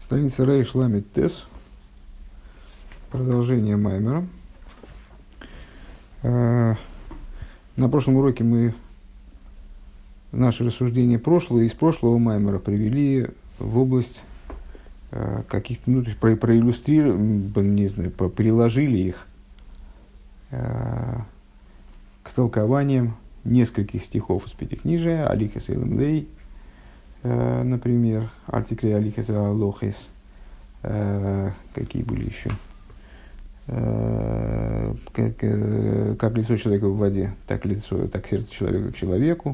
Страница Рейш Ламид Тес. Продолжение Маймера. На прошлом уроке мы наши рассуждения из прошлого Маймера привели в область каких-то, проиллюстрировали, не знаю, приложили их к толкованиям нескольких стихов из Пятикнижия, Алихес Элэмдей, например, Артикли Алихес Алохес, какие были еще, как лицо человека в воде, так сердце человека к человеку.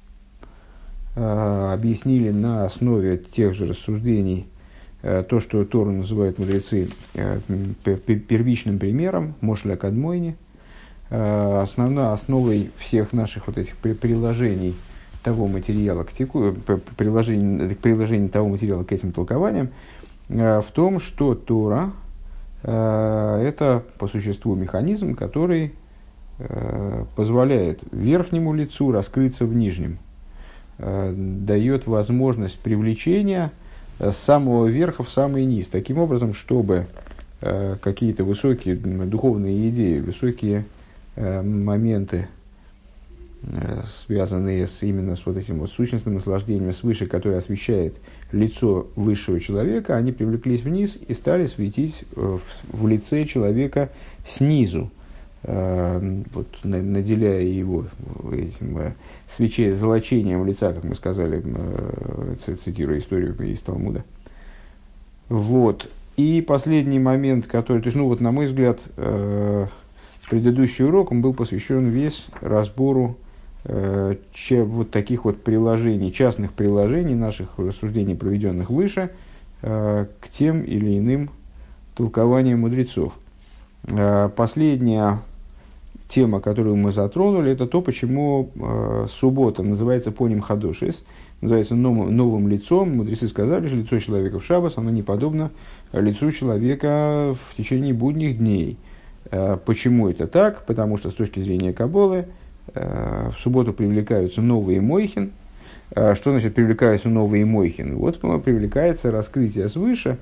Объяснили на основе тех же рассуждений то, что Тору называют мудрецы первичным примером, Мошля Кадмойни, основой всех наших вот этих приложений того материала приложений того материала к этим толкованиям в том, что Тора это по существу механизм, который позволяет верхнему лицу раскрыться в нижнем, дает возможность привлечения с самого верха в самый низ, таким образом, чтобы какие-то высокие духовные идеи, высокие моменты, связанные именно с вот этим вот сущностным наслаждением свыше, которое освещает лицо высшего человека, они привлеклись вниз и стали светить в лице человека снизу, вот, наделяя его этим золочением лица, как мы сказали, цитируя историю из Талмуда. Вот. И последний момент, который, то есть, ну вот, на мой взгляд, предыдущий урок, он был посвящен весь разбору вот таких вот приложений, частных приложений наших рассуждений, проведенных выше, к тем или иным толкованиям мудрецов. Последняя тема, которую мы затронули, это то, почему суббота называется поним хадошис, называется новым лицом. Мудрецы сказали, что лицо человека в шаббос, оно не подобно лицу человека в течение будних дней. Почему это так? Потому что с точки зрения Каббалы в субботу привлекаются новые мойхин. Что значит привлекаются новые мойхин? Вот привлекается раскрытие свыше,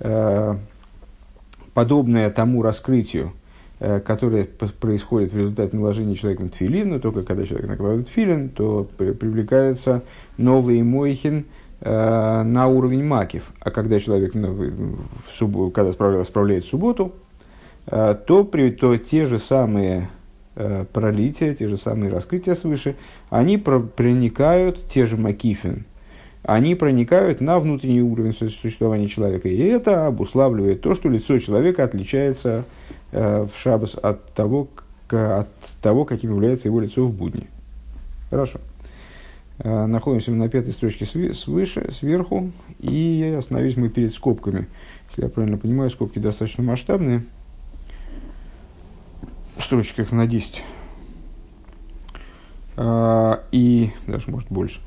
подобное тому раскрытию, которое происходит в результате наложения человеком тфилин, но только когда человек накладывает тфилин, то привлекается новый мойхин на уровень макив. А когда человек когда справляет субботу, то те же самые пролития, те же самые раскрытия свыше, они проникают, те же макифин, они проникают на внутренний уровень существования человека. И это обуславливает то, что лицо человека отличается в шаббос от того, каким является его лицо в будни. Хорошо. Находимся на пятой строчке сверху, и остановились мы перед скобками. Если я правильно понимаю, скобки достаточно масштабные. Строчках на 10. И даже, может, больше.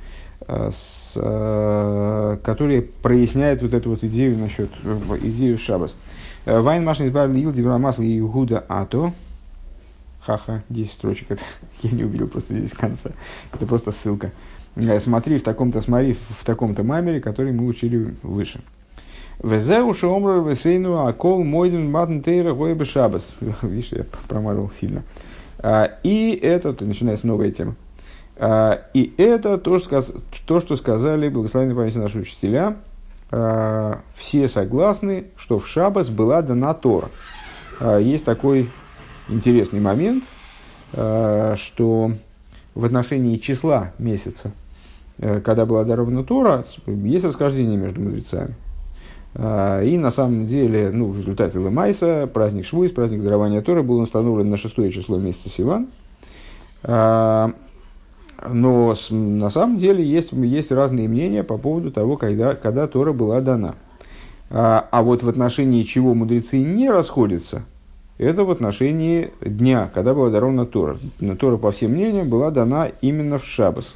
Которые проясняют вот эту вот идею насчет идею шаббос. Вайн машин избавил ил диврамасл и гуда ато. Ха-ха, 10 строчек. Это я не увидел просто здесь конца. Это просто ссылка. Смотри в таком-то маймере, который мы учили выше. Везеу шоумру весейну акол мойден матн тейра гойбе шаббос. Видишь, я промазал сильно. И это, начинается новая тема. И это то, что сказали благословенные памяти наши учителя. Все согласны, что в шаббос была дана Тора. Есть такой интересный момент, что в отношении числа месяца, когда была дарована Тора, есть расхождение между мудрецами. И на самом деле, в результате Лемайса, праздник Швуис, праздник дарования Торы, был установлен на 6 число месяца Сиван. Но на самом деле есть разные мнения по поводу того, когда Тора была дана. А вот в отношении чего мудрецы не расходятся, это в отношении дня, когда была дарована Тора. Тора, по всем мнениям, была дана именно в шаббос.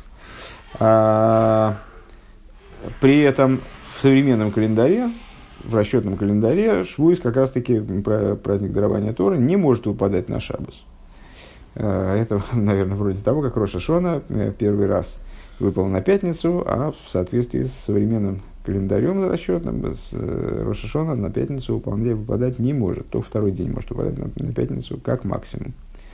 При этом в современном календаре, в расчетном календаре, Швуис, как раз таки праздник дарования Торы, не может выпадать на шаббос. Это, наверное, вроде того, как Рош ха-Шана первый раз выпал на пятницу, а в соответствии с современным календарем расчетным, с Рош ха-Шана на пятницу выпадать не может. То второй день может выпадать на пятницу как максимум.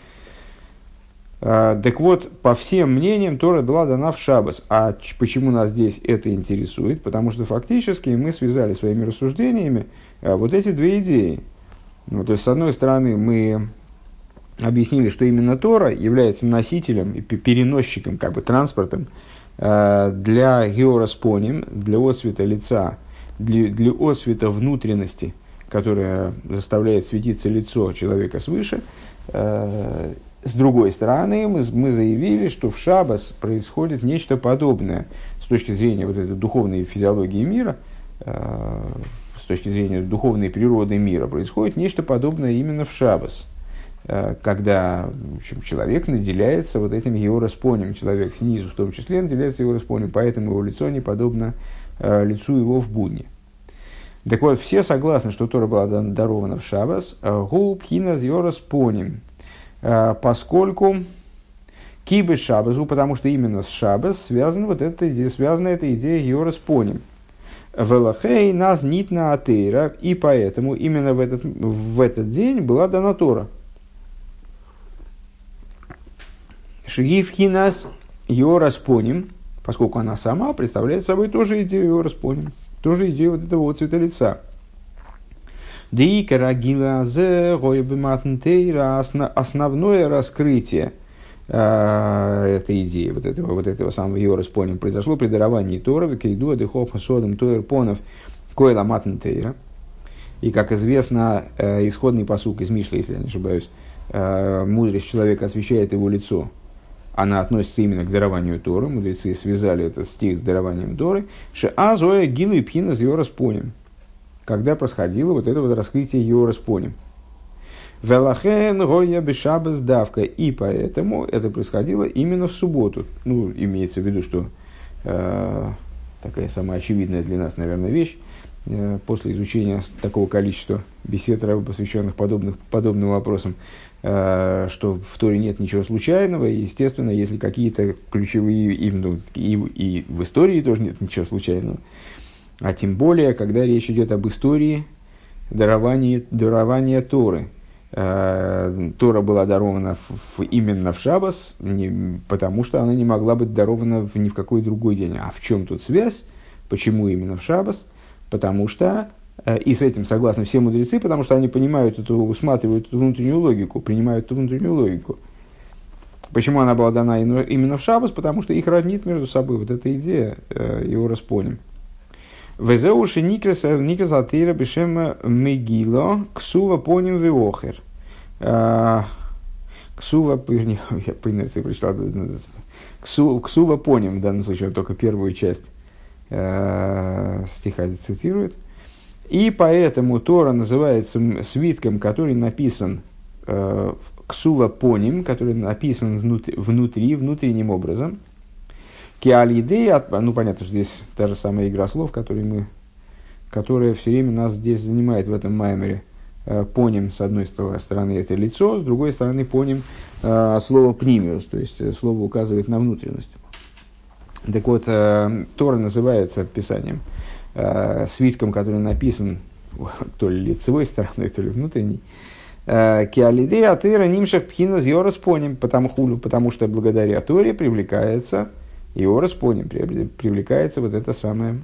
Так вот, по всем мнениям, Тора была дана в шаббос. А почему нас здесь это интересует? Потому что фактически мы связали своими рассуждениями вот эти две идеи. Ну, то есть, с одной стороны, мы объяснили, что именно Тора является носителем и переносчиком, как бы транспортом для геораспоним, для отсвета лица, для отсвета внутренности, которая заставляет светиться лицо человека свыше. С другой стороны, мы заявили, что в шаббос происходит нечто подобное с точки зрения вот этой духовной физиологии мира, с точки зрения духовной природы мира, происходит нечто подобное именно в шаббос, когда, в общем, человек наделяется вот этим геораспоним, человек снизу в том числе наделяется геораспоним, поэтому его лицо не подобно лицу его в будни. Так вот, все согласны, что Тора была дарована в шаббос, гу пхинас геораспоним, поскольку кибы шаббасу, потому что именно с шаббас связана эта идея геораспоним. Велахей нас нитна атеира, и поэтому именно в этот день была дана Тора. Шигивхинас геораспоним, поскольку она сама представляет собой тоже идею геораспоним, тоже идею вот этого вот цвета лица. Основное раскрытие этой идеи, вот этого самого геораспоним, произошло при даровании Торы, кейду дыхов содом тоерпонов койла матн тейра. И, как известно, исходный пасук из Мишли, если я не ошибаюсь, мудрость человека освещает его лицо. Она относится именно к дарованию Торы. Мудрецы связали этот стих с дарованием Торы. Шеа зоя гилу и пхина с геораспоним. Когда происходило вот это вот раскрытие геораспоним. Велахен гоя бешабас давка. И поэтому это происходило именно в субботу. Ну, имеется в виду, что такая самая очевидная для нас, наверное, вещь. После изучения такого количества бесед, посвященных подобным вопросам, что в Торе нет ничего случайного, и, естественно, если какие-то ключевые, и в истории тоже нет ничего случайного, а тем более, когда речь идет об истории дарования Торы. Тора была дарована именно в шаббос, потому что она не могла быть дарована ни в какой другой день. А в чем тут связь? Почему именно в шаббос? Потому что, и с этим согласны все мудрецы, потому что они понимают усматривают эту внутреннюю логику, принимают эту внутреннюю логику. Почему она была дана именно в шаббос? Потому что их роднит между собой вот эта идея, его распоним. Везеуши никрес атеира бешем мегило ксува поним веохер. Ксува, я по инерции прочитал, ксува поним, в данном случае он только первую часть стиха цитирует. И поэтому Тора называется свитком, который написан ксува поним, который написан внутренним образом. Киалидея, ну понятно, что здесь та же самая игра слов, которая все время нас здесь занимает в этом маймере. Поним, с одной стороны, это лицо, с другой стороны, поним слово пнимиус, то есть слово указывает на внутренность. Так вот, Тора называется Писанием свитком, который написан то ли лицевой стороной, то ли внутренней. Киалидея атеира нимшах пхина с йораспоним, потому что благодаря Торе привлекается йораспоним, привлекается вот это самое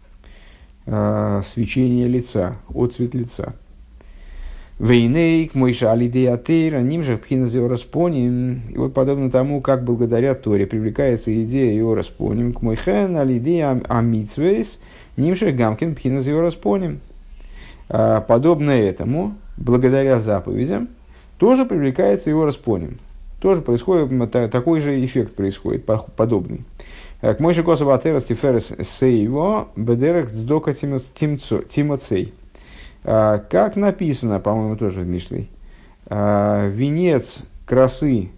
свечение лица, отцвет лица. Вейнейк, мойша алидея атеира нимшах пхина с йораспоним. И вот подобно тому, как благодаря Торе привлекается идея йораспоним, к мойхен алидея амитсвейс нимшах гамкин пхина с йораспоним. Подобно этому, благодаря заповедям, тоже привлекается его распоним. Тоже происходит, такой же эффект происходит, подобный. К мойши косова атерас тиферес сейво бедерах дздока тимоцей. Как написано, по-моему, тоже в Мишле, венец красы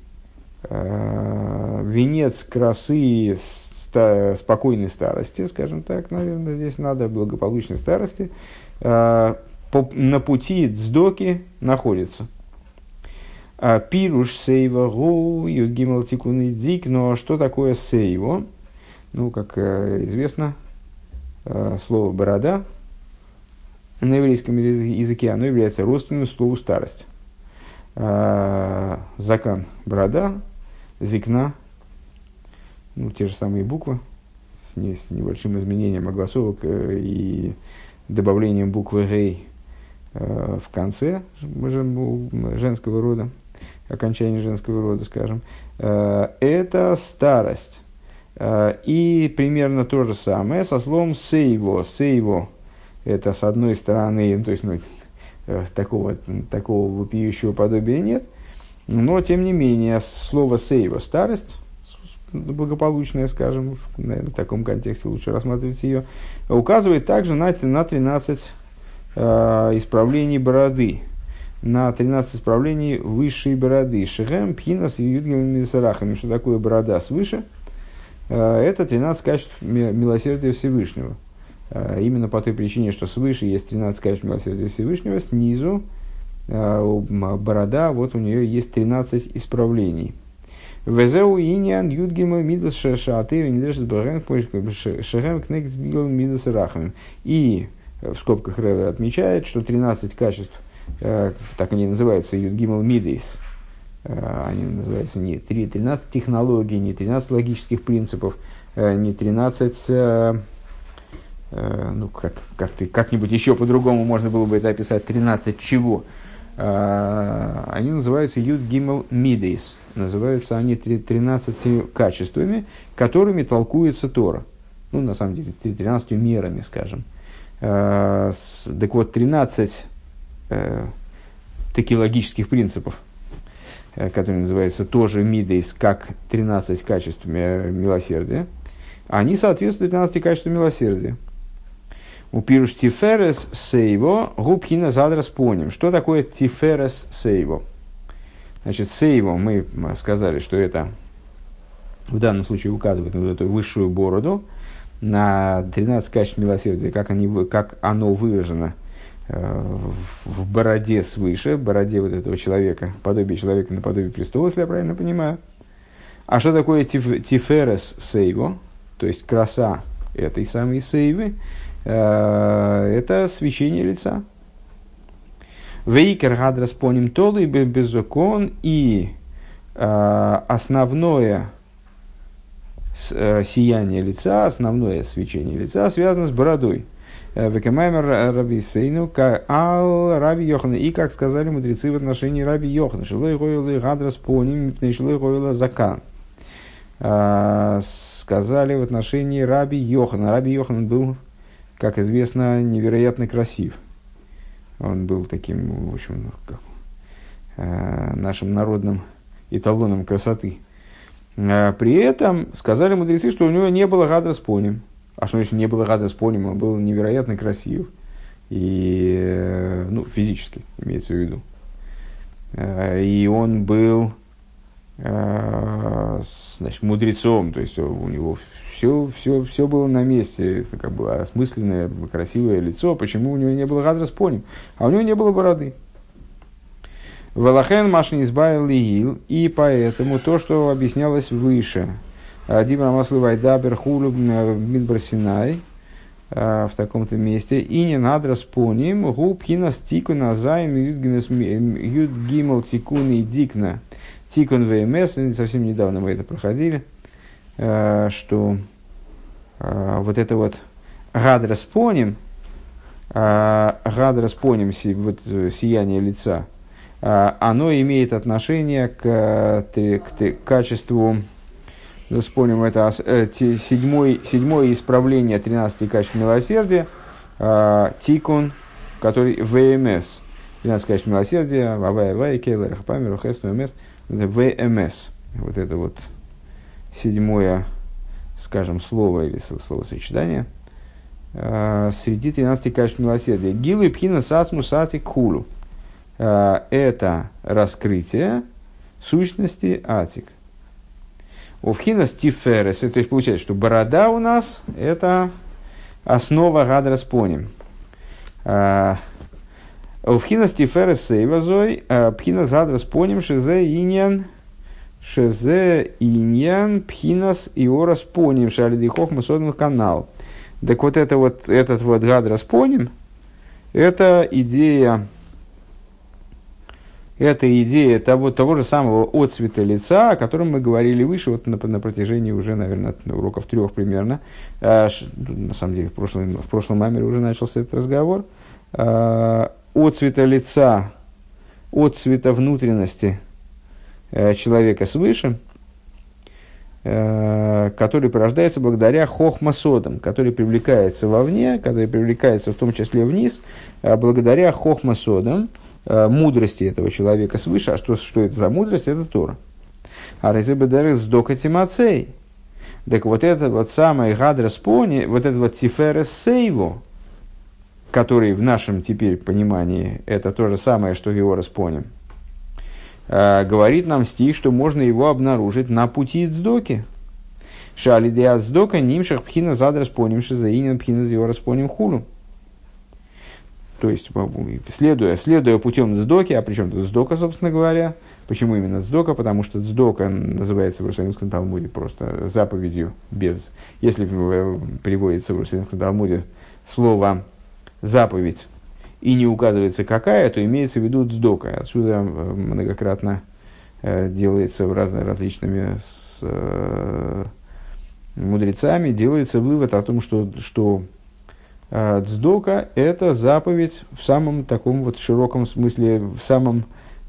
спокойной старости, скажем так, наверное, здесь надо, благополучной старости, на пути дздоки находится. Пируш сейва гу юдгимал тикуны дик, но что такое сейво? Ну, как известно, слово «борода» на еврейском языке, оно является родственным слову «старость». Закан – борода, зикна – те же самые буквы, с небольшим изменением огласовок и добавлением буквы «рей» в конце женского рода, окончание женского рода, скажем, это старость. И примерно то же самое со словом «сейво». «Сейво» – это, с одной стороны, то есть такого вопиющего подобия нет, но, тем не менее, слово «сейво» – старость, благополучная, скажем, наверное, в таком контексте лучше рассматривать ее, указывает также на 13 исправлений бороды, на 13 исправлений высшей бороды. Шехем, пхинас и юдгем мисарахами. Что такое борода свыше? Это 13 качеств милосердия Всевышнего. Именно по той причине, что свыше есть 13 качеств милосердия Всевышнего, снизу борода, вот у нее есть 13 исправлений. Везеу иньян юдгима мидас шаатыр недешес бэрэн шэрэм кнэг мидас рахамим. И в скобках Реве отмечает, что 13 качеств, так они называются, юдгимал мидейс, они называются не 13 технологий, не 13 логических принципов, не 13, как-нибудь еще по-другому можно было бы это описать, 13 чего. Они называются Юд Гимел Мидейс. Называются они 13 качествами, которыми толкуется Тора. На самом деле, 13 мерами, скажем. Так вот, 13 таких логических принципов, которые называются тоже Мидейс, как 13 качеств милосердия, они соответствуют 13 качествам милосердия. У пируш тиферес сейво губхина задрас поним. Что такое тиферес сейво? Значит, сейво, мы сказали, что это в данном случае указывает на вот эту высшую бороду, на 13 качеств милосердия, как оно выражено в бороде свыше, бороде вот этого человека, подобие человека наподобие престола, если я правильно понимаю. А что такое тиферес сейво, то есть краса этой самой сейвы? Это свечение лица. Вейкер гадрас поним толы беззакон, и основное сияние лица, основное свечение лица связано с бородой. Векамаймер раби сейну ал раби Йохана, и как сказали мудрецы в отношении раби Йохана, шилой гойлы гадрас поним, шилой гойлы закан. Сказали в отношении раби Йохана. Раби Йохан был, как известно, невероятно красив. Он был таким, в общем, нашим народным эталоном красоты. При этом сказали мудрецы, что у него не было гадрас поним. А что значит не было гадрас поним? Он был невероятно красив. И, физически, имеется в виду. И он был, значит, мудрецом, то есть у него все было на месте, это как бы осмысленное, красивое лицо. Почему у него не было гадрас поним? А у него не было бороды. Валахен машин избавил лиил, и поэтому то, что объяснялось выше, Дибра маслы вайдабер хулю мидбар Синай, в таком-то месте, и не надрас поним, губ хинас тикун азайн юд гимал тикун и дикна тикун вмс. Совсем недавно мы это проходили, что вот это вот гадрас поним, вот сияние лица, оно имеет отношение к качеству, вспомним, это седьмое исправление 13 качеств милосердия, тикун, который ВМС, 13 качеств милосердия, Авай, Кейлер, Хапамер, Хес, ВМС, ВМС, вот это вот седьмое, скажем, слово или словосочетание среди 13 качеств милосердия. Гилу и пхина сасму сати кулу. Это раскрытие сущности атик. Увхинас тиферес, то есть получается, что борода у нас это основа гадрас поним. Увхинас тиферес сейвазой, пхинас гадрас поним, шезе иньян пхинас иорас поним, шалидихох мусодных канал. Так вот, этот вот гадраспоним, это идея того же самого отцвета лица, о котором мы говорили выше, вот на протяжении уже, наверное, уроков 3 примерно. На самом деле, в прошлом мамере уже начался этот разговор. Отцвета лица, отцвета внутренности человека свыше, который порождается благодаря хохмасодам, который привлекается вовне, который привлекается в том числе вниз, благодаря хохмасодам, мудрости этого человека свыше. А что это за мудрость? Это Тора. А резебедеры сдока тимацей. Так вот это вот самое гадраспони, вот это вот тиферес сейво, который в нашем теперь понимании это то же самое, что геораспоним, говорит нам стих, что можно его обнаружить на пути цдоки. Шалидея цдока нимшах пхина задраспоним шизаинин пхина зеораспоним хулу. То есть, следуя путем цдоки, а причем тут цдока, собственно говоря. Почему именно цдока? Потому что цдока называется в Иерусалимском Талмуде просто заповедью без... Если приводится в Иерусалимском Талмуде слово «заповедь» и не указывается какая, то имеется в виду цдока. Отсюда многократно делается различными мудрецами, делается вывод о том, что цдока – это заповедь в самом таком вот широком смысле, в самом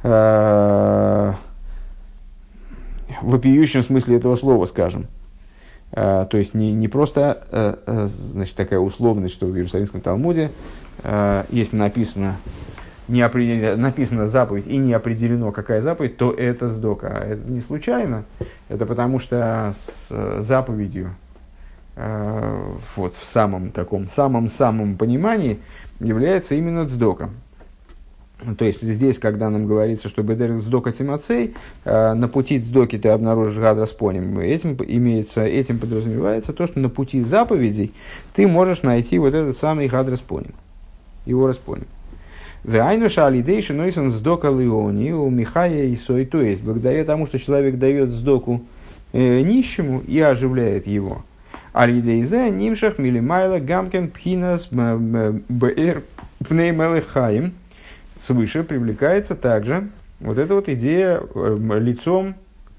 вопиющем смысле этого слова, скажем. То есть не просто значит, такая условность, что в Иерусалимском Талмуде, если написана заповедь и не определено, какая заповедь, то это цдока. Это не случайно, это потому что с заповедью вот в самом понимании является именно цдока. То есть здесь, когда нам говорится, что бедер цдока тимацей, на пути цдоки ты обнаружишь гадраспоним, этим подразумевается то, что на пути заповедей ты можешь найти вот этот самый гадраспоним, его распоним. Вайнуша алидейши нойсон цдока леони у Михая и Сой, то есть благодаря тому, что человек дает цдоку нищему и оживляет его. Алидейзе нимшах милимайла гамкен пхинас бэр пнеймелехаим. Свыше привлекается также вот эта вот идея лицом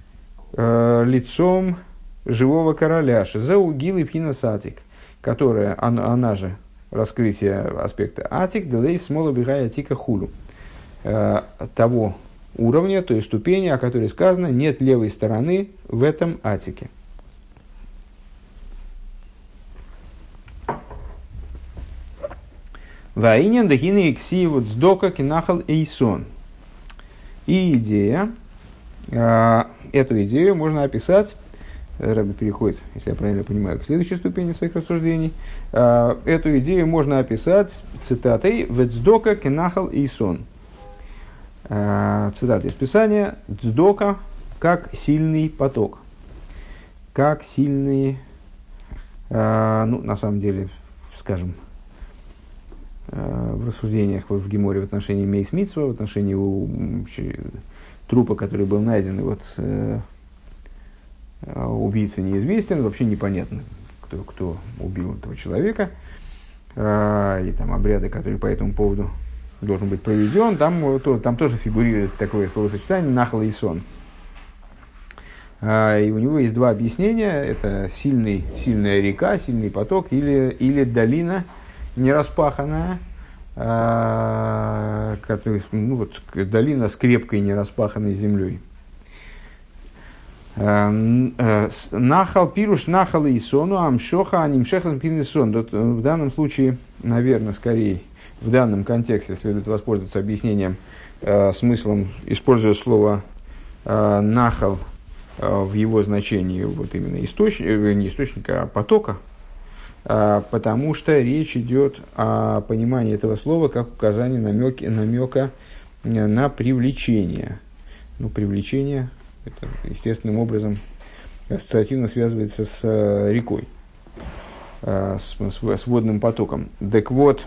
живого короля, шизеу гилы пхинас атик, которая, она же раскрытие аспекта атик, делей смола бигая атика хулу, того уровня, той ступени, о которой сказано, нет левой стороны в этом атике. Ваинен дахины иксиеву цдока кинахал эйсон. И идея, эту идею можно описать, Рэбби переходит, если я правильно понимаю, к следующей ступени своих рассуждений. Эту идею можно описать цитатой «Вецдока кинахал эйсон». Цитата из Писания: «Цдока как сильный поток». Как сильный, на самом деле, скажем, в рассуждениях в Геморе в отношении Мейс Мицва, в отношении трупа, который был найден, и вот убийца неизвестен, вообще непонятно, кто убил этого человека, и там обряды, которые по этому поводу должен быть проведен, там тоже фигурирует такое словосочетание «нахал и сон». И у него есть два объяснения: это сильная река, сильный поток, или долина нераспаханная, долина с крепкой нераспаханной землей. Нахал пируш нахал и сону амшоха анимшехан пинесон. В данном случае, наверное, скорее в данном контексте следует воспользоваться объяснением, смыслом, используя слово нахал в его значении вот именно не источника, а потока, потому что речь идет о понимании этого слова как указание намека на привлечение. Привлечение это естественным образом ассоциативно связывается с рекой, с водным потоком. Так вот,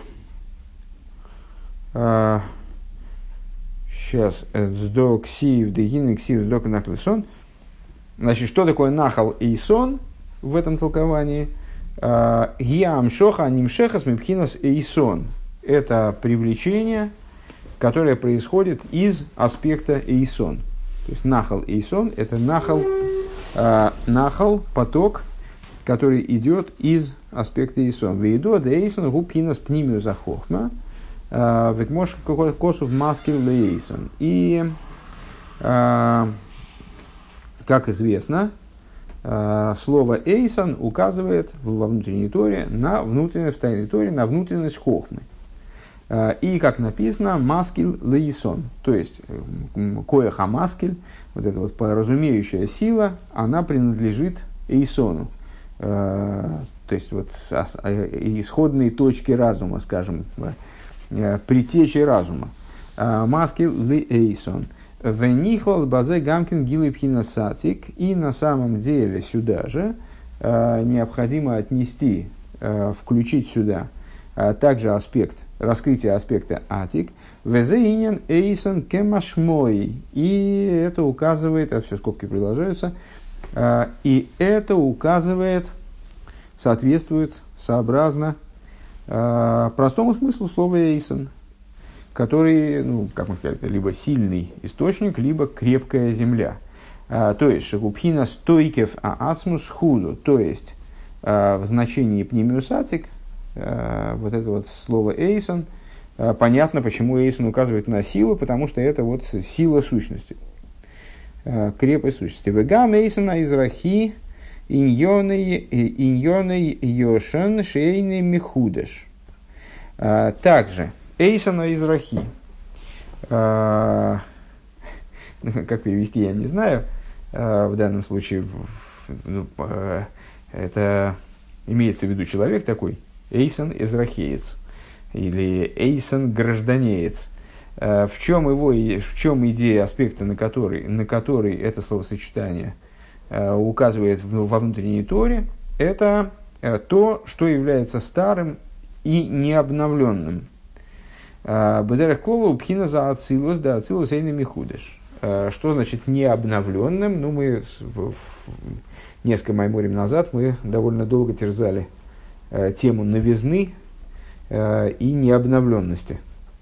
сейчас сдоксив дегин ксив сдок нахлесон. Значит, что такое нахал и сон в этом толковании? Гиам шоха нимшехас мипхинас эйсон. Это привлечение, которое происходит из аспекта эйсон. То есть нахал эйсон – это нахал, поток, который идет из аспекта эйсон. Вейдо де эйсон губхинас пнимию захохма. Векмош косов маскил лейсон. И, как известно, слово эйсон указывает во внутренней торе на внутренность, в тайной торе на внутренность хохмы. И, как написано, маскил лейсон, то есть коэха маскиль, вот эта вот разумеющая сила, она принадлежит эйсону. То есть вот исходные точки разума, скажем, предтечи разума. Маскил лейсон. Венихлал базе гамкин гилипхина сатик. И на самом деле сюда же необходимо отнести, включить сюда также аспект, раскрытие аспекта атик. Везеинен эйсон кемашмой. И это указывает, это все скобки продолжаются, и это указывает, соответствует, сообразно простому смыслу слова эйсон, который, ну, как мы сказали, либо сильный источник, либо крепкая земля. То есть, шагубхина стойкев аасмус худу, то есть, в значении пнемиусатик, вот это вот слово эйсон, понятно, почему эйсон указывает на силу, потому что это вот сила сущности, крепость сущности. Вегам эйсона израхи иньоной йошен шейный михудеш. Также эйсона израхи. Как перевести, я не знаю. В данном случае это имеется в виду человек такой, эйсон израхеец или эйсон гражданеец. В чем идея аспекта, на который это словосочетание указывает во внутренней торе, это то, что является старым и необновленным. Бедерах клолу пхина за ацилус, да ацилус эйна михудеш. Что значит необновленным? Ну, мы несколько майморим назад мы довольно долго терзали тему новизны и необновленности.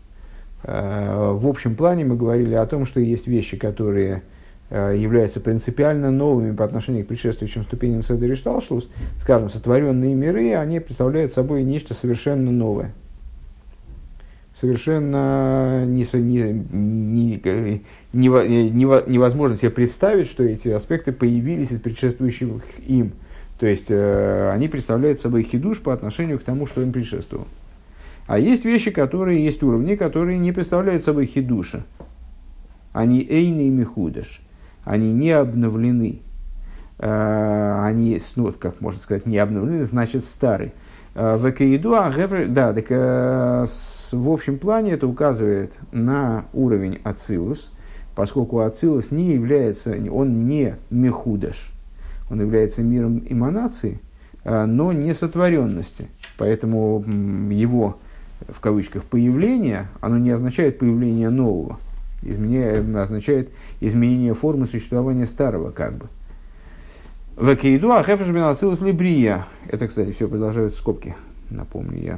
В общем плане мы говорили о том, что есть вещи, которые являются принципиально новыми по отношению к предшествующим ступеням Седер и Шталшлус. Скажем, сотворенные миры, они представляют собой нечто совершенно новое. Совершенно невозможно себе представить, что эти аспекты появились из предшествующих им. То есть, они представляют собой хидуш по отношению к тому, что им предшествовало. А есть вещи, есть уровни, которые не представляют собой хидуша. Они эйны и михудаш. Они не обновлены. Они, ну, как можно сказать, не обновлены, значит старый. В общем плане это указывает на уровень ацилус, поскольку ацилус не является, он не михудаш. Он является миром эманации, но не сотворенности. Поэтому его, в кавычках, появление, оно не означает появление нового. Означает изменение формы существования старого, как бы. Векейду ахефеш бен ацилус либрия. Это, кстати, все продолжают скобки, напомню я.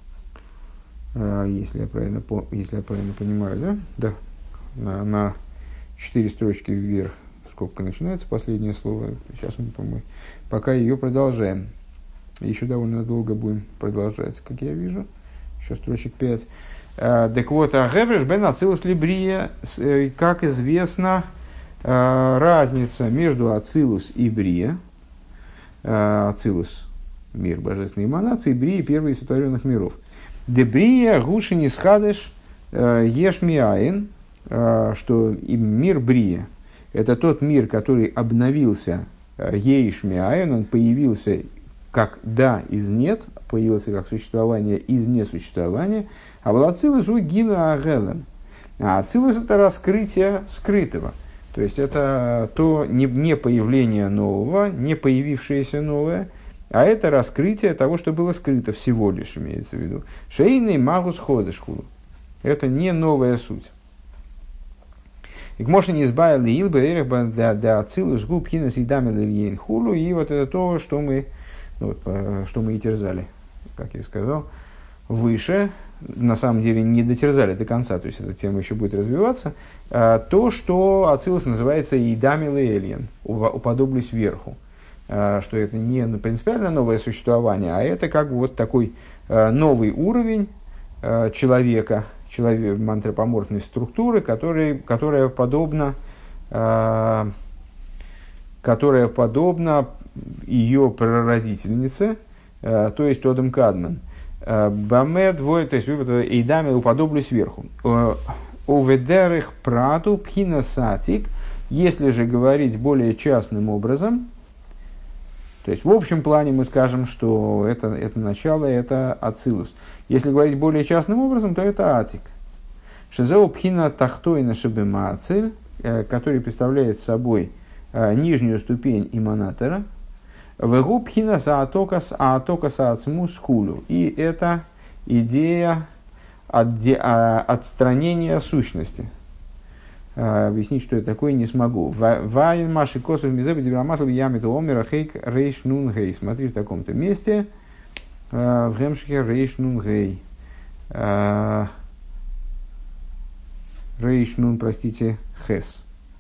Если я правильно понимаю, да? Да. На 4 строчки вверх скобка начинается, последнее слово. Сейчас мы, пока ее продолжаем. Еще довольно долго будем продолжать, как я вижу. Еще строчек 5. Так вот, ахефеш бен ацилус либрия, как известно, разница между ацилус и брия. Ацилус – мир божественной эманации, брия – первый из сотворенных миров. Дебрия гушини схадеш ешмиаин, что и мир брия – это тот мир, который обновился ешмиаин, он появился как да из нет, появился как существование из несуществования, а в ацилус у гина агелен. А ацилус – это раскрытие скрытого. То есть, это то не появление нового, не появившееся новое, а это раскрытие того, что было скрыто всего лишь, имеется в виду. Шейный магус ходышхулу. Это не новая суть. И к мошенне избавили илбе эрехба да ацилус губ хинас и дамел ильейн хулу. И вот это то, что мы ну, вот, что мы и терзали, как я сказал, выше, на самом деле не дотерзали до конца, то есть эта тема еще будет развиваться, то, что Ацилус называется «Идами леэльен», «уподоблюсь верху», что это не принципиально новое существование, а это как бы вот такой новый уровень человека, антропоморфной структуры, которая подобна ее прародительнице, то есть Одам Кадман. Бамед двое, то есть вывод Эйдами уподоблю сверху. Уведерых прату пхинасатик, если же говорить более частным образом, то есть в общем плане мы скажем, что это начало, это Ацилус. Если говорить более частным образом, то это Атик. Шизеу пхина тахтойна шебемацель, который представляет собой нижнюю ступень иманатора. Вегу пхина заатокас ацмус хулю. И это идея отстранения сущности. Объяснить, что это такое, не смогу. Вайн маши косов мизеба дибрамасл ямиту омера хейк рейш нун гей. Смотри в таком-то месте. В гемшке рейш нун гей. Рейш нун, простите, хес.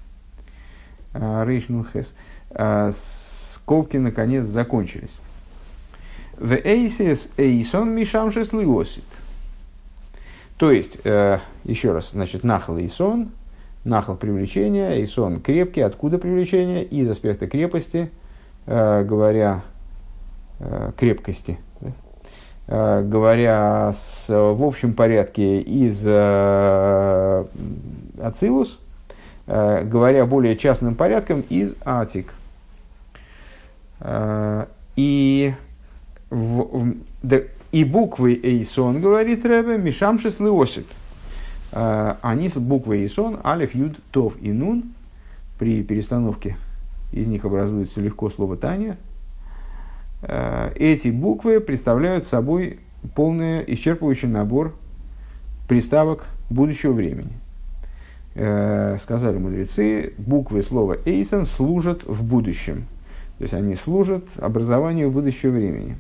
Рейш нун хес. Скобки наконец закончились. В эйсис эйсон мишамшес лиосит. То есть, еще раз, значит, нахал эйсон. Нахал привлечения, эйсон крепкий. Откуда привлечение? Из аспекта крепости, говоря крепкости. Говоря в общем порядке из Ацилус, говоря более частным порядком из Атик. И буквы эйсон, говорит Ребе, мишамшес лиосит. Они с буквой Исон, Алеф, Юд, Тов и Нун, при перестановке из них образуется легко слово Таня. Эти буквы представляют собой полный исчерпывающий набор приставок будущего времени. Сказали мудрецы, буквы слова Эйсон служат в будущем. То есть они служат образованию будущего времени.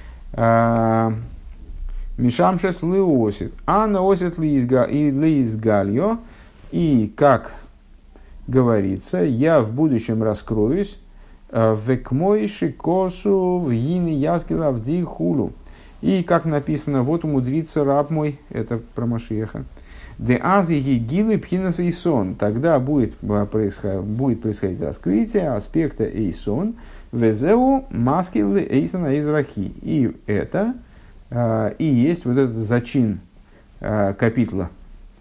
Мишамшес лиосит, ана осит лиизгальо, и, как говорится, я в будущем раскроюсь, векмойши косу в гини яскила в хулу. И, как написано, вот умудрится раб мой, это про Машиеха, де азиги гилы пхинас эйсон, тогда будет происходить раскрытие аспекта эйсон, везеу маскилы эйсона израхи. И это и есть вот этот зачин капитла,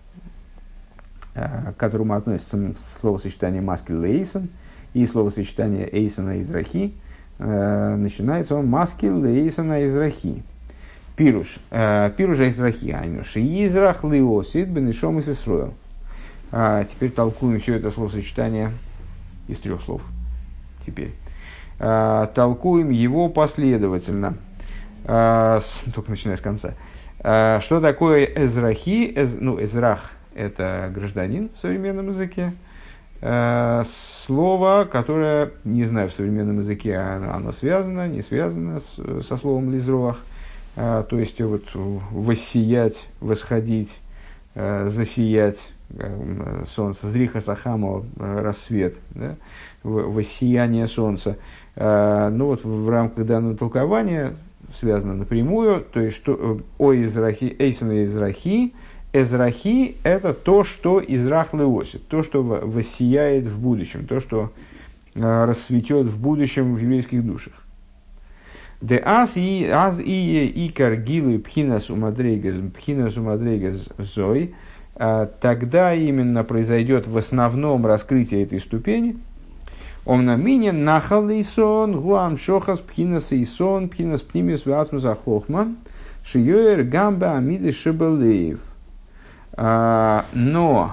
к которому относится словосочетание маскил эйсон и словосочетание эйсона израхи. Начинается он маскил эйсона израхи. Пируш израхи, айнуши израх лиосит бенешом из Исроэл. Теперь толкуем все это словосочетание из трех слов. Теперь толкуем его последовательно. Только начиная с конца. Что такое эзрахи? Эзрах – это гражданин в современном языке. Слово, которое, не знаю, в современном языке оно связано, не связано со словом лизроах. То есть, вот, воссиять, восходить, засиять, солнце, зриха сахамо, рассвет, да? Воссияние солнца. Ну вот в рамках данного толкования связано напрямую, то есть, что о израхи, эйсона израхи, эзрахи – это то, что израх леосит, то, что воссияет в будущем, то, что расцветет в будущем в еврейских душах. Де аз ие икар гилы пхинас умадрейгас зой, тогда именно произойдет в основном раскрытие этой ступени. Омнаминин нахал исон гуам шохас пхинас исон пхинас пнимис васмуза хохман шиёер гамба амиды шибалеев. Но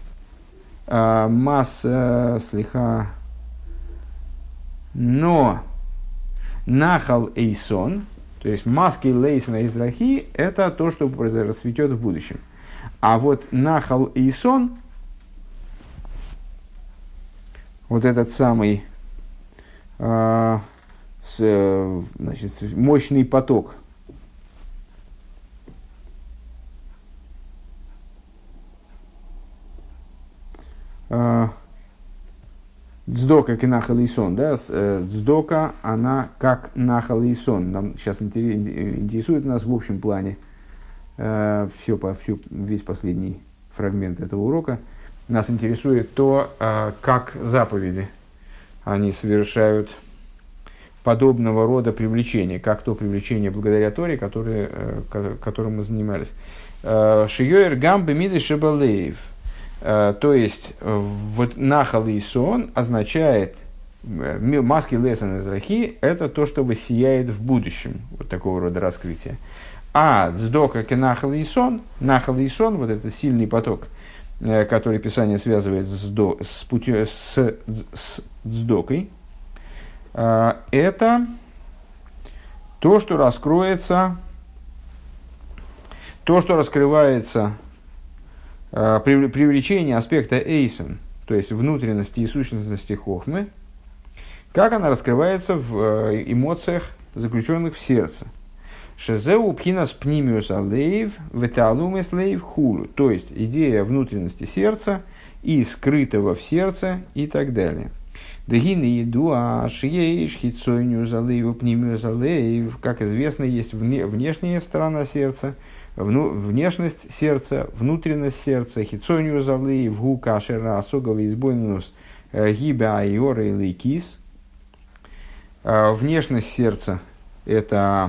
нахал эйсон, то есть маски лейсона израхи, это то, что расцветет в будущем. А вот нахал эйсон, вот этот самый значит, мощный поток. Дздока к нахал и сон, да, дздока, она как нахал и сон. Нам сейчас интересует нас в общем плане весь последний фрагмент этого урока. Нас интересует то, как заповеди они совершают подобного рода привлечение, как то привлечение благодаря Торе, которым мы занимались. Шиёер гамбе миды шебалеев. То есть, вот нахал и сон означает маски лесан израхи, это то, что воссияет в будущем, вот такого рода раскрытие. А дздока к нахал и сон, вот этот сильный поток, который Писание связывает с дздокой, это то, что раскроется, то, что раскрывается, привлечение аспекта эйсен, то есть внутренности и сущностности хохмы, как она раскрывается в эмоциях, заключенных в сердце. Шезеу пхинас пнимиус алеев веталумес лейв хулу, то есть идея внутренности сердца и скрытого в сердце и так далее. Дагины едуа шиеиш хитсойнюс алеев пнимиус алеев, как известно, есть внешняя сторона сердца, внешность сердца, внутренность сердца, хитсонию залы, вгу кашера, асоговый избойнус, гиба айора и лейкис. Внешность сердца – это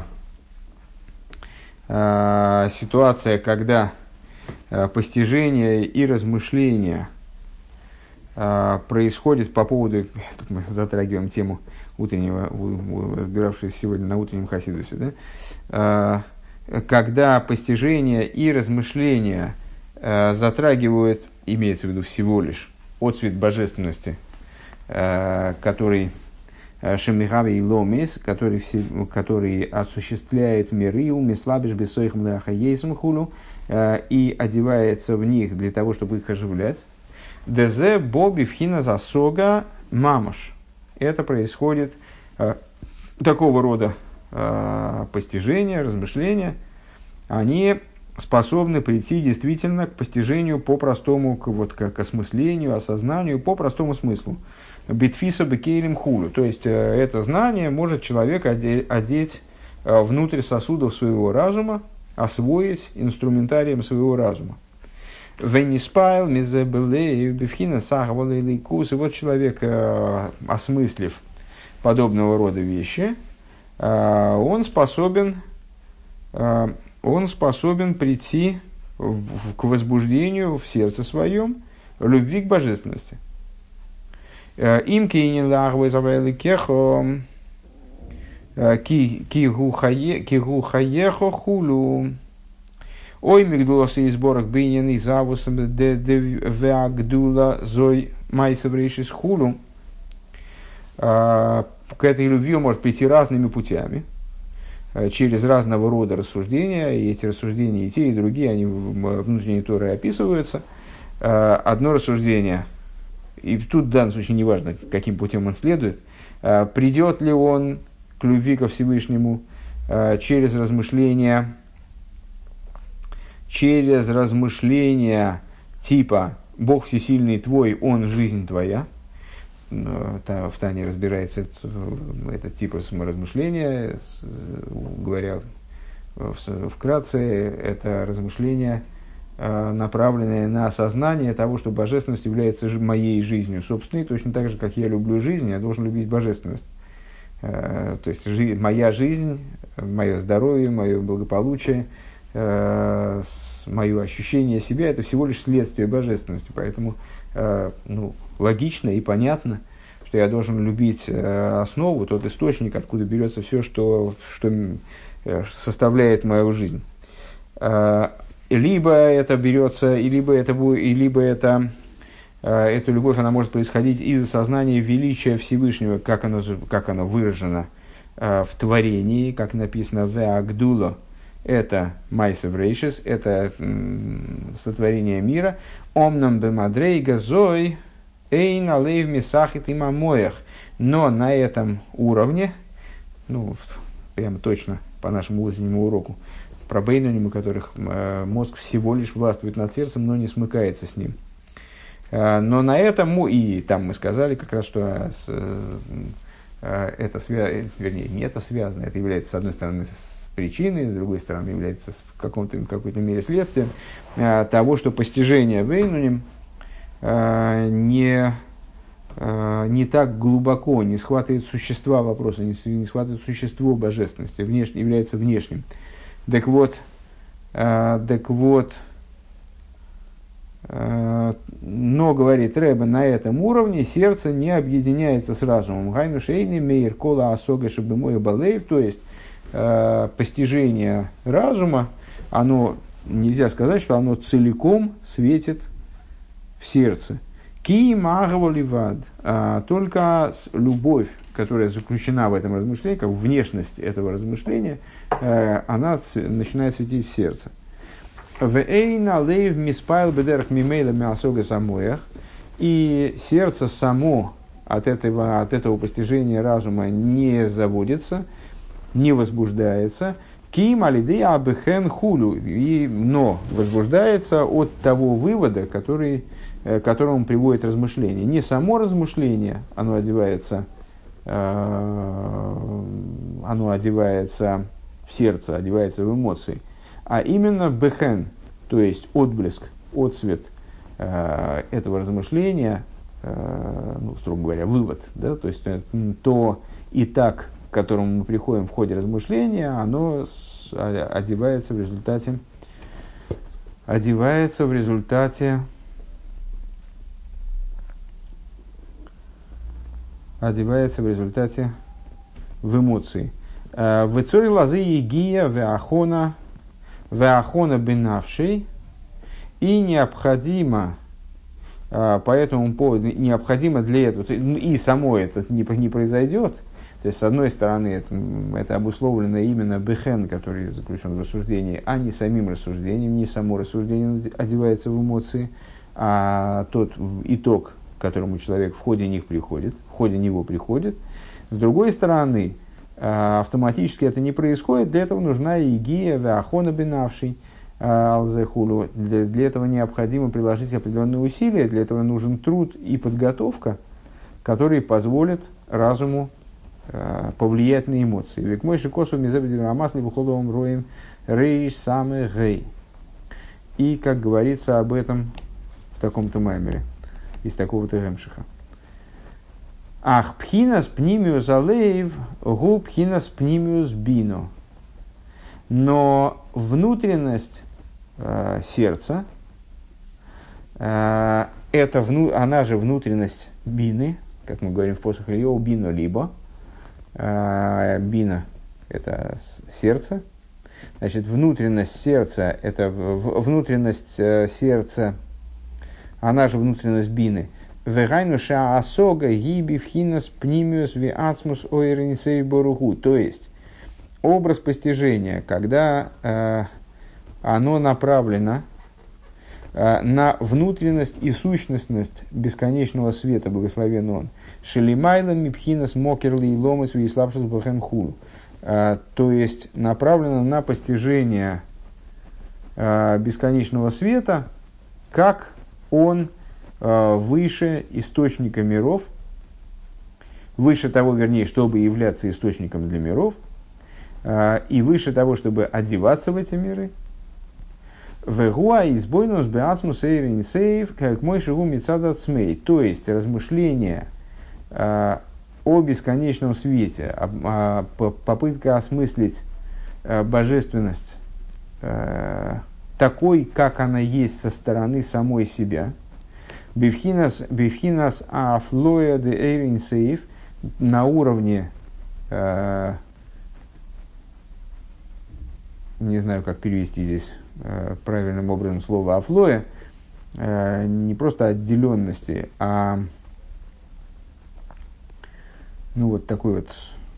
ситуация, когда постижение и размышление происходит по поводу, тут мы затрагиваем тему утреннего, разбиравшись сегодня на утреннем хасидусе, да? Когда постижение и размышления затрагивают, имеется в виду всего лишь, отцвет божественности, который Шемихави и Ломис, который осуществляет миры, умислабиш бессоихм лахаейсм хулу, и одевается в них для того, чтобы их оживлять. Дезе боби вхина засога мамаш. Это происходит такого рода постижения, размышления, они способны прийти действительно к постижению по-простому, к осмыслению, осознанию, по простому смыслу. Битфиса бекейлем хулу. То есть, это знание может человек одеть внутрь сосудов своего разума, освоить инструментарием своего разума. Венниспайл, мизебелей, бифхина, сахвалей, лейкус. И вот человек, осмыслив подобного рода вещи, он способен прийти к возбуждению в сердце своем любви к божественности. Им кейнин лагвы завайли кехо кигу хаехо хулу. Ой мигдулосы и сборок бейнин и завусом де веагдула зой майсаврейшис хулу. К этой любви он может прийти разными путями, через разного рода рассуждения, и эти рассуждения, и те, и другие, они в внутренней Торе описываются. Одно рассуждение, и тут в данном случае не важно, каким путем он следует, придет ли он к любви ко Всевышнему через размышления типа «Бог всесильный твой, Он жизнь твоя». В Тане разбирается этот тип размышления, говоря вкратце, это размышление, направленное на осознание того, что божественность является моей жизнью собственной, точно так же, как я люблю жизнь, я должен любить божественность. То есть моя жизнь, мое здоровье, мое благополучие, мое ощущение себя – это всего лишь следствие божественности, поэтому логично и понятно, что я должен любить основу, тот источник, откуда берется все, что составляет мою жизнь. Либо это берется, эта любовь, она может происходить из осознания величия Всевышнего, как оно выражено в творении, как написано в Агдуло. Это Майсев Рейшис, это сотворение мира. Омнам бемадрейга зой эйн алейв мисахит имамоях. Но на этом уровне прямо точно по нашему утреннему уроку, про бейнуним, у которых мозг всего лишь властвует над сердцем, но не смыкается с ним. Но на этом, и там мы сказали как раз, что это связано, это является, с одной стороны, причиной, с другой стороны, является в какой-то мере следствием того, что постижение бейнуним не так глубоко, не схватывает существа вопроса, не схватывает существо божественности, является внешним. Так вот, но, говорит Ребе, на этом уровне сердце не объединяется с разумом. Гайну шейни мейр кола асога шабымой балеев, то есть постижение разума, оно, нельзя сказать, что оно целиком светит в сердце. Ки магава ливад, только любовь, которая заключена в этом размышлении, как внешность этого размышления, она начинает светить в сердце. И сердце само от этого постижения разума не заводится, не возбуждается, но возбуждается от того вывода, к которому приводит размышление. Не само размышление, оно одевается в сердце, одевается в эмоции, а именно бехен, то есть отблеск, отцвет этого размышления, строго говоря, вывод, да, то есть то и так, к которому мы приходим в ходе размышления, оно одевается в результате в эмоции. В цоре лазы егия веахона бенавшей, и необходимо по этому поводу, необходимо для этого, и само это не произойдет. То есть, с одной стороны, это обусловлено именно бехен, который заключен в рассуждении, а не самим рассуждением, не само рассуждение одевается в эмоции, а тот итог, к которому человек в ходе него приходит. С другой стороны, автоматически это не происходит, для этого нужна игия веахона бенавший алзехулу. Для этого необходимо приложить определенные усилия, для этого нужен труд и подготовка, которые позволят разуму повлиять на эмоции. Век мой шикосу мизебедиврамасли выходовым роем рейш самый гей. И, как говорится об этом в таком-то маймере, из такого-то гемшиха. Ах, пхинас пнимиус алеев, гу пхинас пнимиус бино. Но внутренность сердца, она же внутренность бины, как мы говорим в посох Ильёу, бино либо. Бина – это сердце. Значит, внутренность сердца – это внутренность сердца, она же внутренность бины. Вегайнуша асога гиби вхинас пнимиус виацмус ойренисей боругу. То есть, образ постижения, когда оно направлено на внутренность и сущностность бесконечного света, благословен он. Шелимайла мипхинас мокерли и ломас вииславшус бахем хул. То есть, направлено на постижение бесконечного света, как он выше источника миров, выше того, вернее, чтобы являться источником для миров, и выше того, чтобы одеваться в эти миры. Вегуа избойнус беасмус эйрин сейв, как мой шигу мицада цмей. То есть, размышления о бесконечном свете, попытка осмыслить божественность такой, как она есть со стороны самой себя. Бифхинас афлоя де эйрин сейв, на уровне, не знаю, как перевести здесь правильным образом слово афлоя, не просто отделенности, а такой вот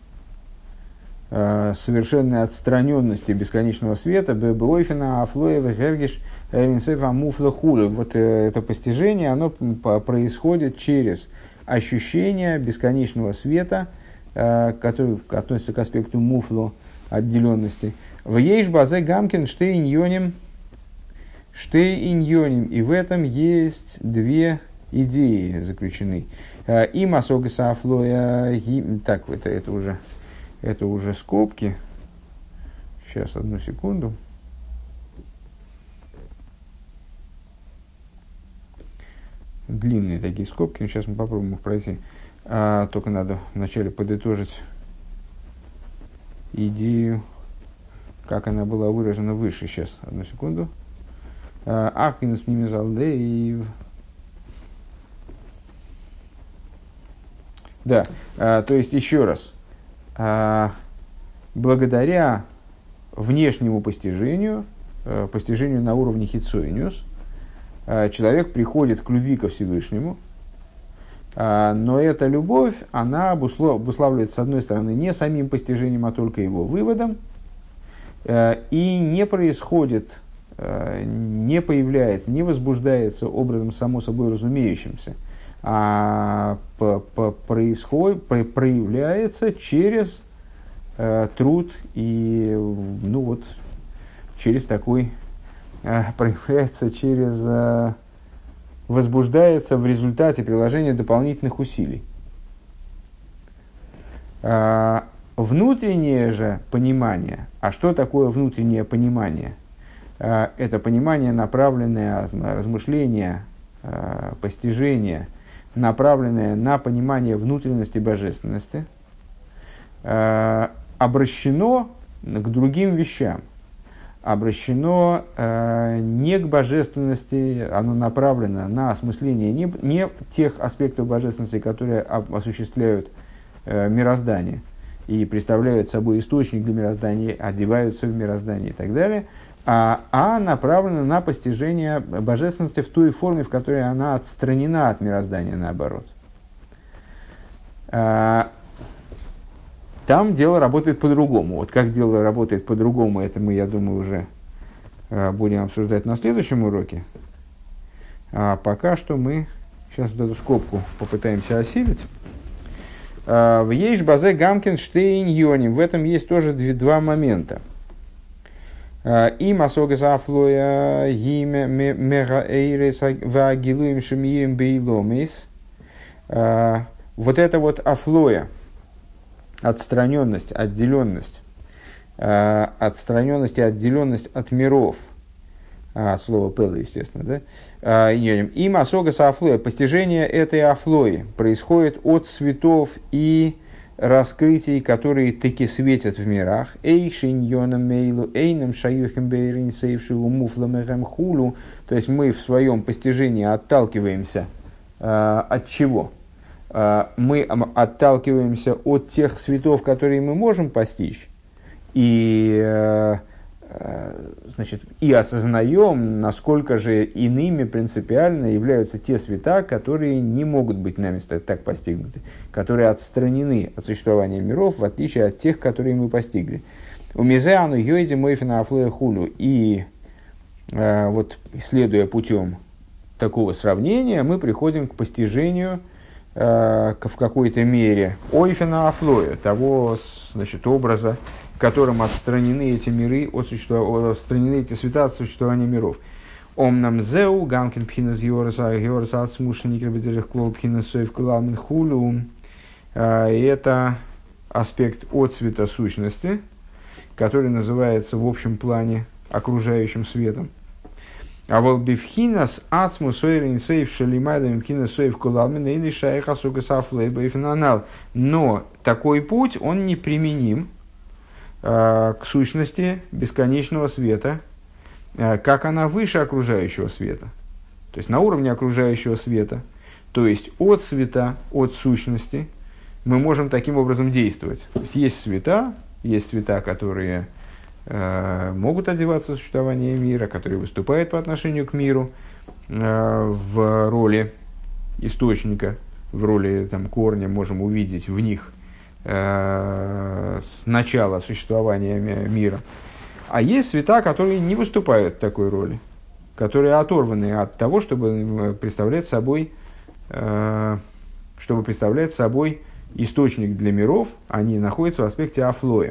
совершенной отстраненности бесконечного света. Бэбэойфина афлоя вэгергиш ринсэф амуфла хуля. Вот это постижение, оно происходит через ощущение бесконечного света который относится к аспекту муфло, отделенности. В ейш базе гамкин штейньоним, и в этом есть две идеи заключены. И масога саафлоя, так, это уже скобки. Сейчас, одну секунду. Длинные такие скобки, сейчас мы попробуем их пройти. Только надо вначале подытожить идею, как она была выражена выше. Сейчас, одну секунду. Ахинус мимизалдеев. Да, то есть еще раз. Благодаря внешнему постижению на уровне хитсойниус, человек приходит к любви ко Всевышнему, но эта любовь, она обуславливается, с одной стороны, не самим постижением, а только его выводом, и не происходит, не появляется, не возбуждается образом само собой разумеющимся, а проявляется через труд и, через такой, проявляется через, возбуждается в результате приложения дополнительных усилий. Внутреннее же понимание, а что такое внутреннее понимание? Это понимание, направленное, размышление, постижение, направленное на понимание внутренности божественности, обращено к другим вещам, обращено не к божественности, оно направлено на осмысление не тех аспектов божественности, которые осуществляют мироздание и представляют собой источник для мироздания, одеваются в мироздание и так далее, а направлено на постижение божественности в той форме, в которой она отстранена от мироздания, наоборот. Там дело работает по-другому. Вот как дело работает по-другому, это мы, я думаю, уже будем обсуждать на следующем уроке. А пока что мы сейчас вот эту скобку попытаемся осилить. В ейш базе гамкин штейн йоним. В этом есть тоже два момента. И масога зафлоя гиме мега эйрес вагилуем шемирим бейломис. Вот это вот афлоя, отстраненность, отделенность, отстраненность и отделенность от миров, слово пела, естественно, да? И масога саафлоя, постижение этой афлои происходит от светов и раскрытий, которые таки светят в мирах. То есть мы в своем постижении отталкиваемся от чего? Мы отталкиваемся от тех светов, которые мы можем постичь, и, и осознаем, насколько же иными принципиально являются те света, которые не могут быть нами так постигнуты, которые отстранены от существования миров, в отличие от тех, которые мы постигли. У Мизеану йойди мойфина афлоя хулю. И вот, следуя путем такого сравнения, мы приходим к постижению в какой-то мере ойфена афлоя, того, образа, которым отстранены эти миры отстранены эти света от существования миров. Омнам зеу гамкин пхинас йорса отсмушеникер бедерих клол пхинас соев куламин хулю. Это аспект отцвета сущности, который называется в общем плане окружающим светом. А вот бифхинас ацму сойрин сейф шалимайдам пхинас соев куламин или шайха сугасафлей бифинанал. Но такой путь, он неприменим к сущности бесконечного света, как она выше окружающего света. То есть на уровне окружающего света, то есть от света, от сущности, мы можем таким образом действовать. То есть света, которые могут одеваться в существование мира, которые выступают по отношению к миру в роли источника, в роли корня, можем увидеть в них с начала существования мира. А есть света, которые не выступают в такой роли, которые оторваны от того, чтобы представлять собой источник для миров, они находятся в аспекте афлоя.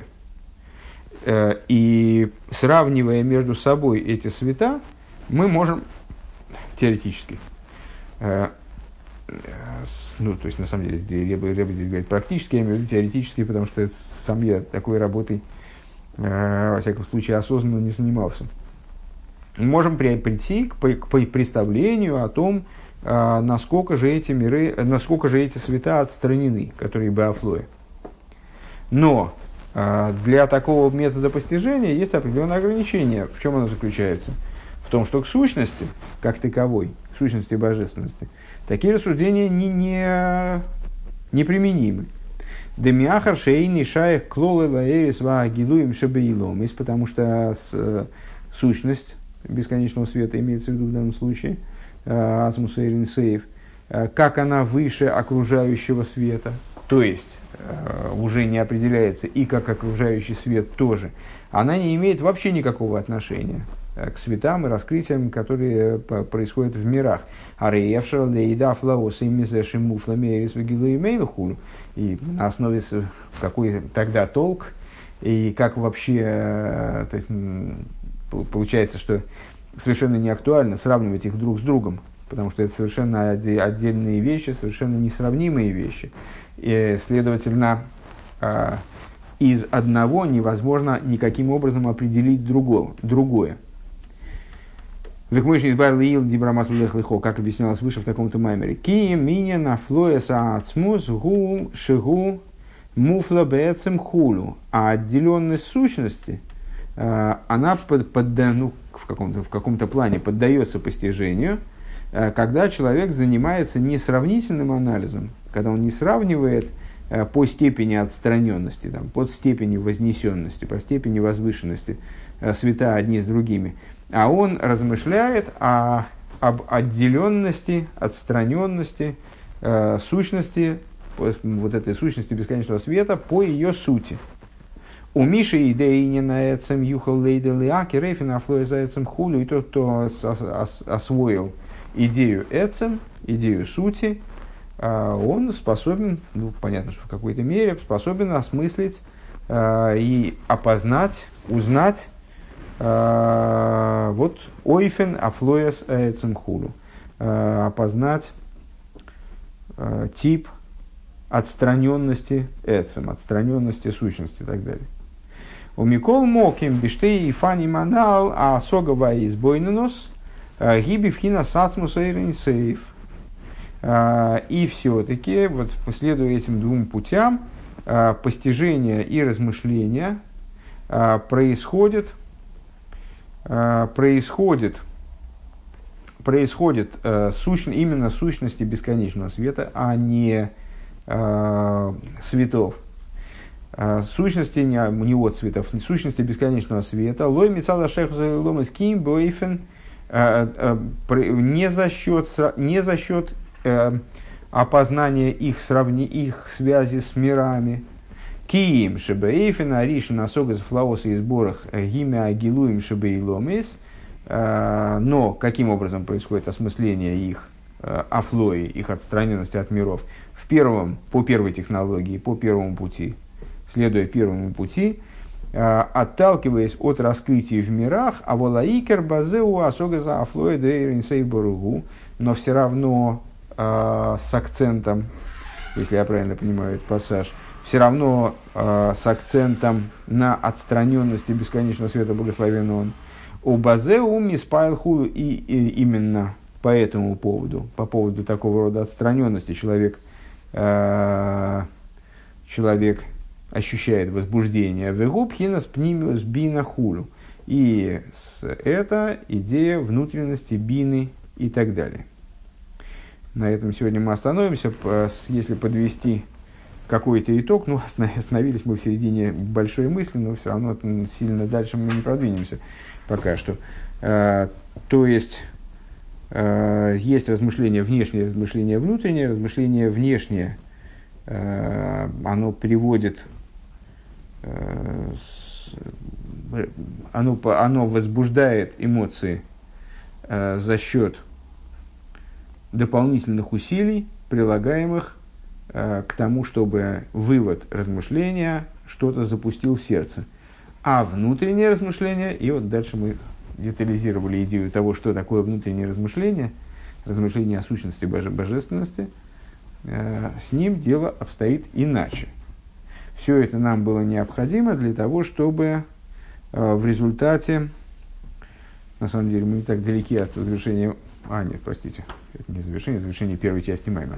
И сравнивая между собой эти света, мы можем теоретически, ну, то есть, на самом деле, Ребе здесь говорит практически, я имею в виду теоретически, потому что сам я такой работой, во всяком случае, осознанно не занимался. Мы можем прийти к представлению о том, насколько же эти миры, насколько же эти света отстранены, которые беафлоя. Но для такого метода постижения есть определенные ограничения. В чем оно заключается? В том, что к сущности, как таковой, к сущности божественности, такие рассуждения неприменимы. Демиахар шейни шаях клолы лаэрис ваагилуем шабеилом. Потому что сущность бесконечного света имеется в виду в данном случае, Ацмус Эйрин Сейв, как она выше окружающего света, то есть уже не определяется и как окружающий свет тоже, она не имеет вообще никакого отношения к светам и раскрытиям, которые происходят в мирах. И на основе какой тогда толк, и как вообще, то есть, получается, что совершенно не актуально сравнивать их друг с другом, потому что это совершенно отдельные вещи, совершенно несравнимые вещи. И, следовательно, из одного невозможно никаким образом определить другое. Как объяснялось выше в таком-то маймере. Ки миня на флоеса ацмус гу шигу муфла бэцем хулу. А отделенность сущности, она в каком-то плане поддается постижению, когда человек занимается не сравнительным анализом, когда он не сравнивает по степени отстраненности, там, по степени вознесенности, по степени возвышенности света одни с другими, а он размышляет об отделенности, отстраненности, сущности, вот этой сущности бесконечного света по ее сути. У Миши идеи на эцем юхал лейдели аки рейфина флоя за эцем хулю, и тот, кто освоил идею эцем, идею сути, он способен, ну, понятно, что в какой-то мере способен осмыслить и опознать, узнать вот ойфен афлояс эцем хулю, опознать тип отстраненности эцем, отстраненности сущности и так далее. У Микол Моким биштей и фани манал а согова избойненос гиби вхина сацмус эйренсейв. И все-таки, вот, следуя этим двум путям, постижения и размышления происходит именно сущности бесконечного света, а не светов. Сущности не от светов, сущности бесконечного света. Лой мицада шехуза ломас ким бойфен не за счет опознания их связи с мирами. Киим шебейфен аришен асогас флаоса и сборах гимя агилуем шебейломис. Но каким образом происходит осмысление их афлои, их отстраненности от миров? По первой технологии, по первому пути, следуя первому пути, отталкиваясь от раскрытий в мирах, а волаикер базеу асогаза афлои дейринсей боругу, но все равно с акцентом, если я правильно понимаю этот пассаж, все равно с акцентом на отстраненности бесконечного света благословен он. У базеу миспайл хулу, и именно по этому поводу, по поводу такого рода отстраненности человек ощущает возбуждение. Вегубхинас пнимиус бина хулу. И это идея внутренности бины и так далее. На этом сегодня мы остановимся. Если подвести какой-то итог, ну, остановились мы в середине большой мысли, но все равно сильно дальше мы не продвинемся пока что. То есть, есть размышление внешнее, размышление внутреннее. Размышление внешнее, оно приводит, оно возбуждает эмоции за счет дополнительных усилий, прилагаемых к тому, чтобы вывод размышления что-то запустил в сердце. А внутреннее размышление, и вот дальше мы детализировали идею того, что такое внутреннее размышление, размышление о сущности божественности, с ним дело обстоит иначе. Все это нам было необходимо для того, чтобы в результате, на самом деле мы не так далеки от завершения, нет, простите, это не завершение, завершение первой части Маймера.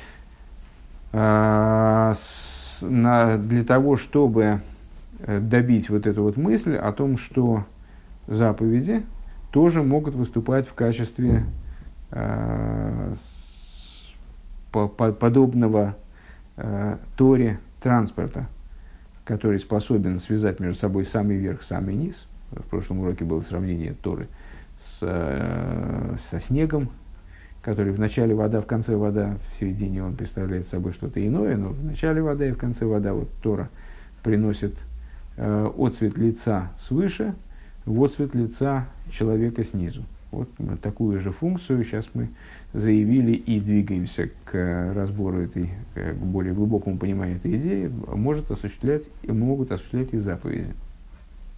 Для того, чтобы добить вот эту вот мысль о том, что заповеди тоже могут выступать в качестве подобного Торе транспорта, который способен связать между собой самый верх, самый низ. В прошлом уроке было сравнение Торы со снегом, который в начале вода, в конце вода, в середине он представляет собой что-то иное, но в начале вода и в конце вода, вот Тора приносит отцвет лица свыше в отцвет лица человека снизу. Вот такую же функцию сейчас мы заявили и двигаемся к разбору к более глубокому пониманию этой идеи, могут осуществлять и заповеди.